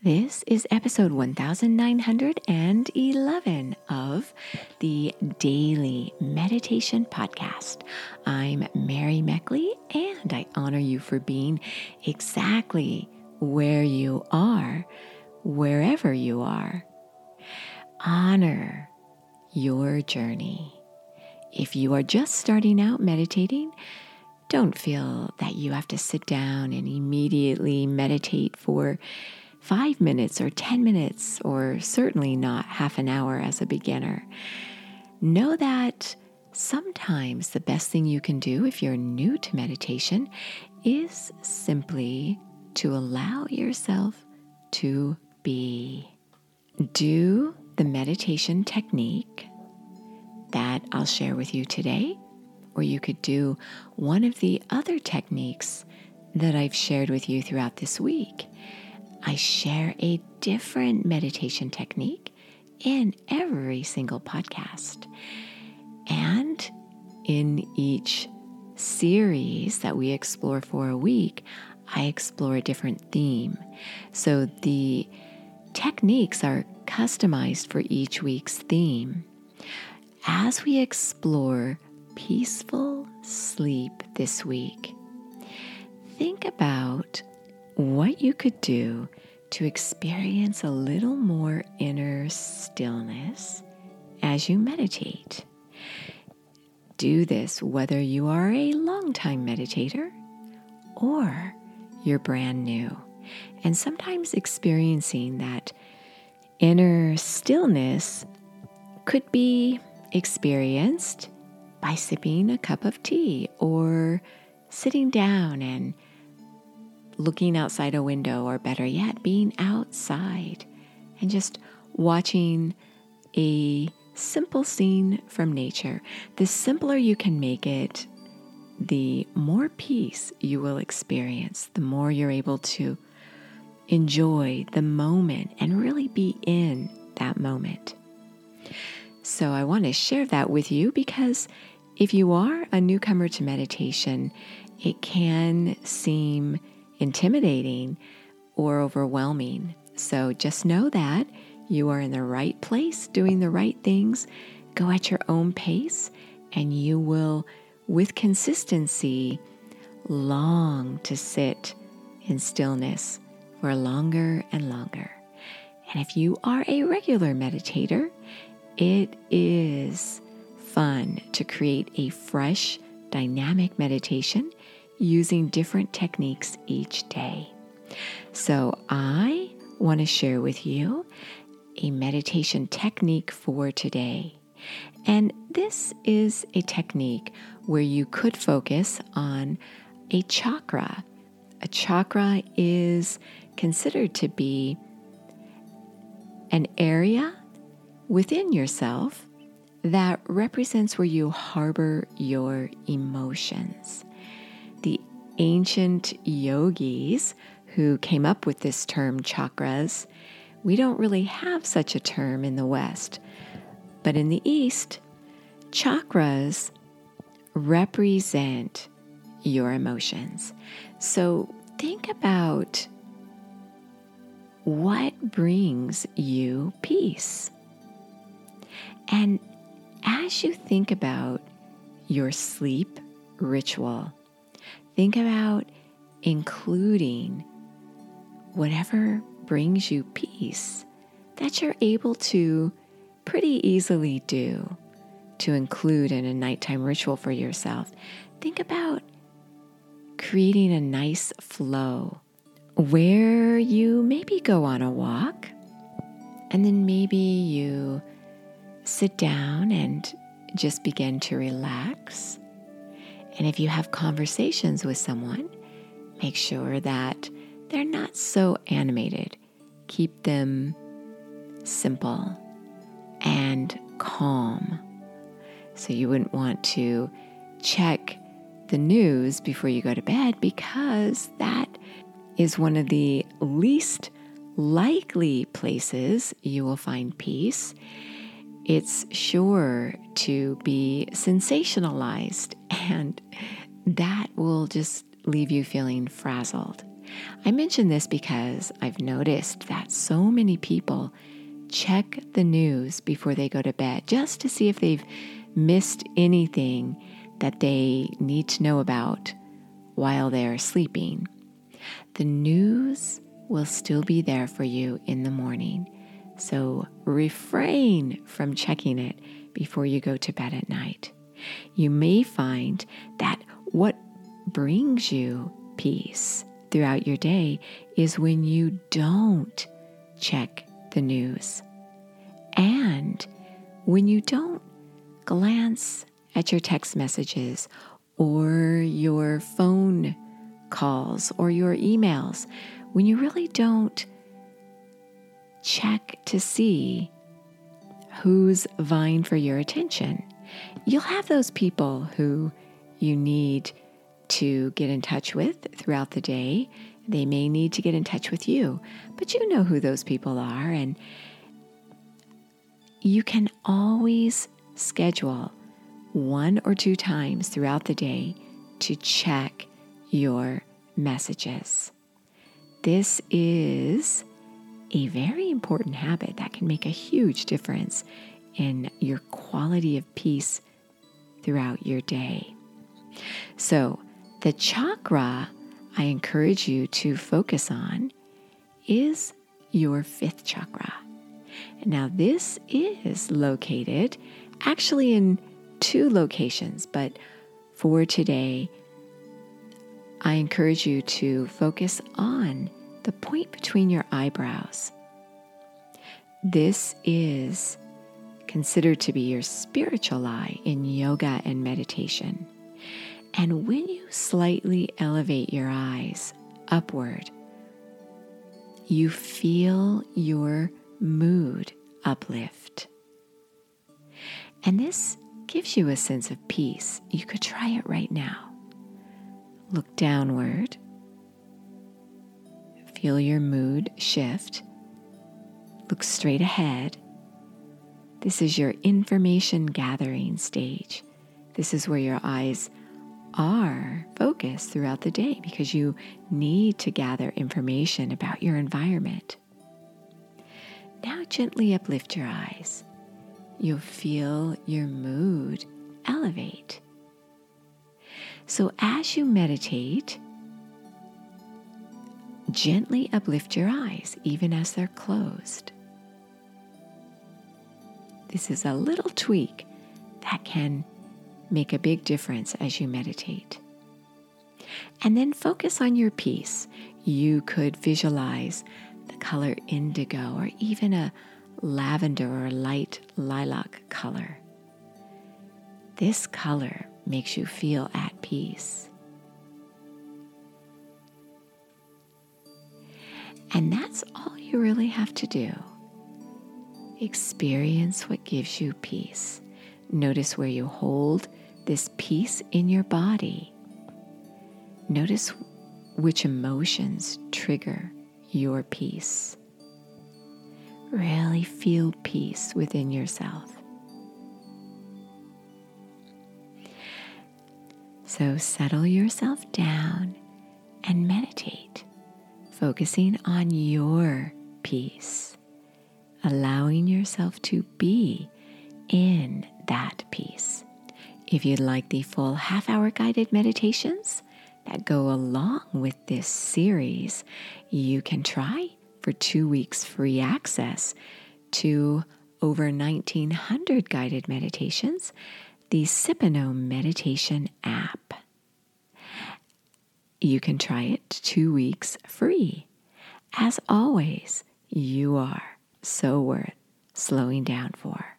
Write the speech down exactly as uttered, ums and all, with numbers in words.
This is episode one thousand nine hundred eleven of the Daily Meditation Podcast. I'm Mary Meckley, and I honor you for being exactly where you are, wherever you are. Honor your journey. If you are just starting out meditating, don't feel that you have to sit down and immediately meditate for five minutes or ten minutes, or certainly not half an hour as a beginner. Know that sometimes the best thing you can do if you're new to meditation is simply to allow yourself to be. Do the meditation technique that I'll share with you today, or you could do one of the other techniques that I've shared with you throughout this week. I share a different meditation technique in every single podcast. And in each series that we explore for a week, I explore a different theme. So the techniques are customized for each week's theme. As we explore peaceful sleep this week, think about what you could do to experience a little more inner stillness as you meditate. Do this whether you are a long-time meditator or you're brand new. And sometimes experiencing that inner stillness could be experienced by sipping a cup of tea or sitting down and looking outside a window, or better yet, being outside and just watching a simple scene from nature. The simpler you can make it, the more peace you will experience, the more you're able to enjoy the moment and really be in that moment. So I want to share that with you because if you are a newcomer to meditation, it can seem intimidating or overwhelming. So just know that you are in the right place, doing the right things. Go at your own pace, and you will, with consistency, long to sit in stillness for longer and longer. And if you are a regular meditator, it is fun to create a fresh, dynamic meditation using different techniques each day. So I want to share with you a meditation technique for today. And this is a technique where you could focus on a chakra. A chakra is considered to be an area within yourself that represents where you harbor your emotions. The ancient yogis who came up with this term chakras, we don't really have such a term in the West. But in the East, chakras represent your emotions. So think about what brings you peace. And as you think about your sleep ritual, think about including whatever brings you peace that you're able to pretty easily do to include in a nighttime ritual for yourself. Think about creating a nice flow where you maybe go on a walk and then maybe you sit down and just begin to relax. And if you have conversations with someone, make sure that they're not so animated. Keep them simple and calm. So you wouldn't want to check the news before you go to bed, because that is one of the least likely places you will find peace. It's sure to be sensationalized, and that will just leave you feeling frazzled. I mention this because I've noticed that so many people check the news before they go to bed just to see if they've missed anything that they need to know about while they're sleeping. The news will still be there for you in the morning, so refrain from checking it before you go to bed at night. You may find that what brings you peace throughout your day is when you don't check the news and when you don't glance at your text messages or your phone calls or your emails, when you really don't check to see who's vying for your attention. You'll have those people who you need to get in touch with throughout the day. They may need to get in touch with you, but you know who those people are, and you can always schedule one or two times throughout the day to check your messages. This is a very important habit that can make a huge difference in your quality of peace throughout your day. So, the chakra I encourage you to focus on is your fifth chakra. Now, this is located actually in two locations, but for today, I encourage you to focus on the point between your eyebrows. This is considered to be your spiritual eye in yoga and meditation. And when you slightly elevate your eyes upward, you feel your mood uplift. And this gives you a sense of peace. You could try it right now. Look downward. Feel your mood shift. Look straight ahead. This is your information gathering stage. This is where your eyes are focused throughout the day because you need to gather information about your environment. Now gently uplift your eyes. You'll feel your mood elevate. So as you meditate, gently uplift your eyes even as they're closed. This is a little tweak that can make a big difference as you meditate. And then focus on your peace. You could visualize the color indigo or even a lavender or light lilac color. This color makes you feel at peace. And that's all you really have to do. Experience what gives you peace. Notice where you hold this peace in your body. Notice which emotions trigger your peace. Really feel peace within yourself. So settle yourself down and meditate, focusing on your peace, allowing yourself to be in that peace. If you'd like the full half-hour guided meditations that go along with this series, you can try for two weeks free access to over nineteen hundred guided meditations, the Sipano Meditation app. You can try it two weeks free. As always, you are so worth slowing down for.